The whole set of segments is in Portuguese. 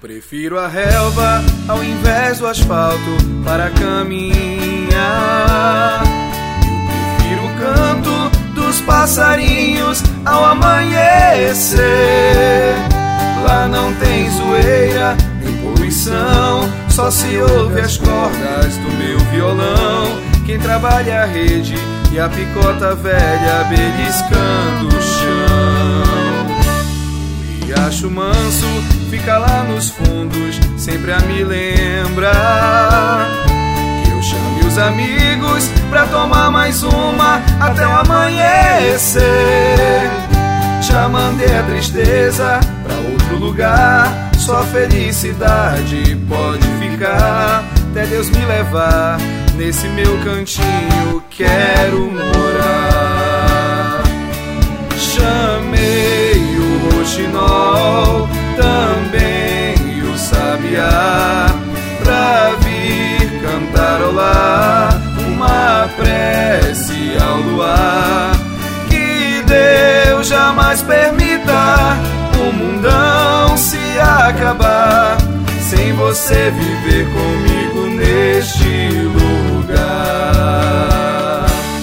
Prefiro a relva ao invés do asfalto para caminhar. Eu prefiro o canto dos passarinhos ao amanhecer. Lá não tem zoeira nem poluição, só se ouve as cordas do meu violão. Quem trabalha a rede e a picota velha beliscando o chão. O riacho manso fica lá nos fundos, sempre a me lembrar que eu chame os amigos pra tomar mais uma até o amanhecer. Já mandei a tristeza pra outro lugar, só felicidade pode ficar. Até Deus me levar, nesse meu cantinho quero morar. Chamei o roxinol, também o sabiá, pra vir cantarolar uma prece ao luar. Que Deus jamais permita o mundão se acabar sem você viver comigo neste lugar.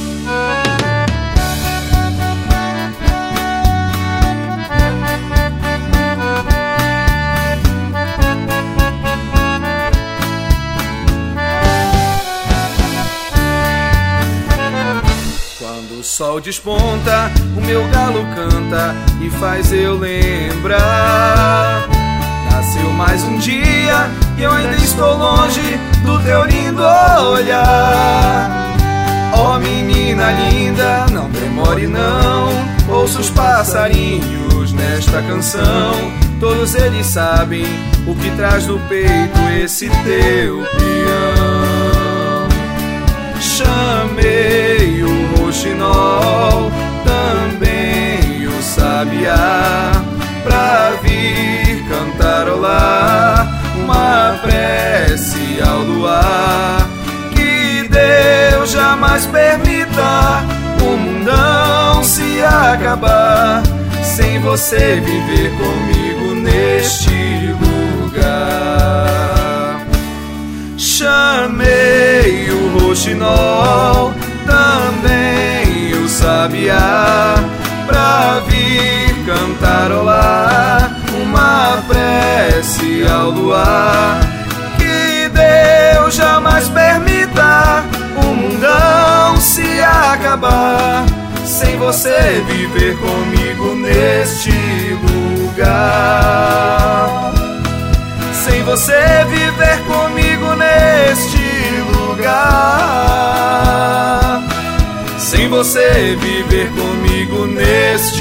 Quando o sol desponta, o meu galo canta e faz eu lembrar. Nasceu mais um dia e eu ainda estou longe do teu lindo olhar. Oh menina linda, não demore não, ouça os passarinhos nesta canção. Todos eles sabem o que traz no peito esse teu peão. Chamei o roxinol, também o sabiá, pra vir cantarolar uma prece ao luar. Que Deus jamais permita o mundão se acabar sem você viver comigo neste lugar. Chamei o roxinol, também o sabiá, pra vir cantarolar uma prece ao luar. Que Deus jamais permita o mundão se acabar sem você viver comigo neste lugar. Sem você viver comigo neste lugar. Sem você viver comigo neste